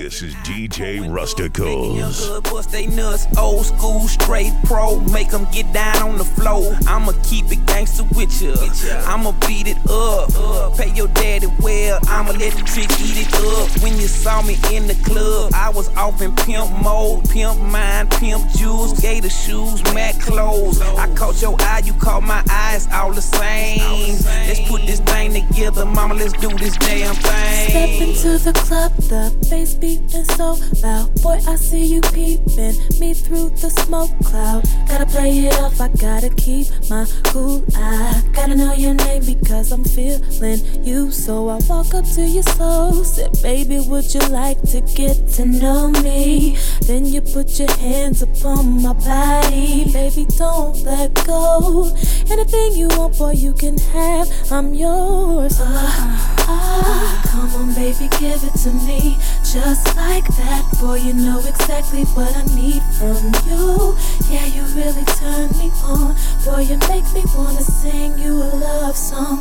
This is DJ Rusticles. Young bust they nuts, old school, straight pro. Make them get down on the floor. I'ma keep it gangster with ya. I'ma beat it up. Pay your daddy well. I'ma let the trick eat it up. When you saw me in the club, I was off in pimp mode. Pimp mind, pimp jewels, gator shoes, Mac clothes. I caught your eye, you caught my eyes, all the same. Let's put this thing together, mama, let's do this damn thing. Step into the club, the bass beating so loud. Boy, I see you peeping me through the smoke cloud. Gotta play it off, I gotta keep my cool eye. Gotta know your name because I'm feeling you. So I walk up to you slow, said, baby, would you like to get to know me? Then you put your hands upon my body. Baby, don't let go. Anything you want, boy, you can have. I'm yours. Come on, baby, give it to me. Just like that, boy, you know exactly what I need from you. Yeah, you really turn me on. Boy, you make me wanna sing you a love song.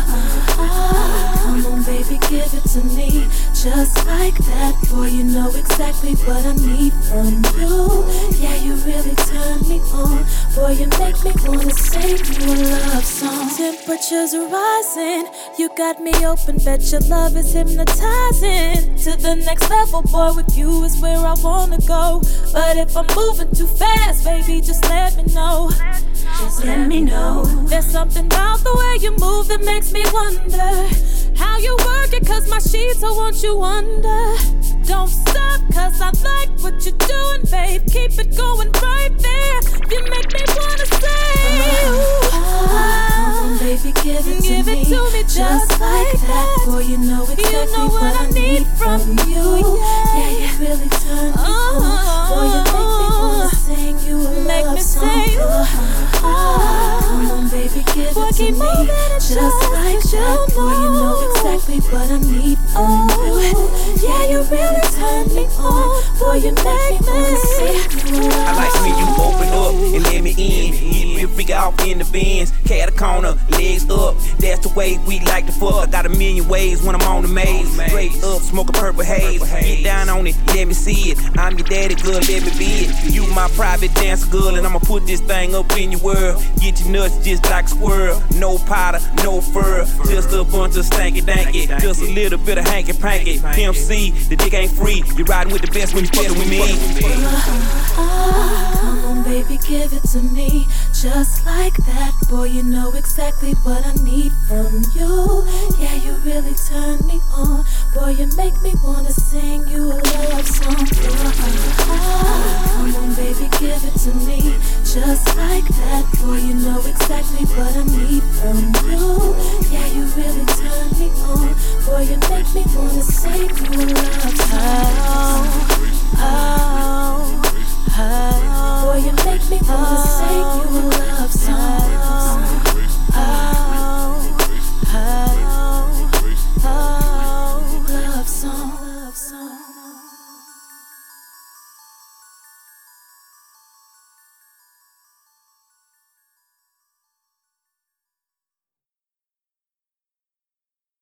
Come on, baby, give it to me. Just like that, boy, you know exactly what I need from you. Yeah, you really turn me on. Boy, you make me wanna sing you a love song. Temperatures are rising, you got me open, bet your love is hypnotizing. To the next level, boy, with you is where I wanna go. But if I'm moving too fast, baby, just let me know. Just let me know. There's something about the way you move that makes me wonder how you work it, cause my sheets I want you under. Don't stop, cause I like what you're doing, babe. Keep it going right there. You make me wanna say, come on, baby, give it to me just like that. Boy, you know exactly what I need from you. Yeah, you really turn me on. Boy, you make me wanna sing you a love song. Come on, baby, give it to me just like that. Boy, you know exactly what I need from you. Yeah, you really turn me on. Boy, you make me wanna sing you a love song. I like when you open up and let me in. Get real figure off in the bins. Cat a corner, legs up. That's the way we like to fuck. I got a million ways when I'm on the maze. Straight up, smoke a purple haze. Get down on it, let me see it. I'm your daddy, girl, let me be it. You my private dancer, girl, and I'ma put this thing up in your world. Get your nuts just like a squirrel. No powder, no fur. Just a bunch of stanky danky. Just a little bit of hanky panky. Pimp C, the dick ain't free. You riding with the best when you fucking with me. Come on, baby, give it to me. Just like that, boy, you know exactly what I need from you. Yeah, you really turn me on. Boy, you make me wanna sing you a love song. Come on, baby, give it to me. Just like that, boy, you know exactly what I need from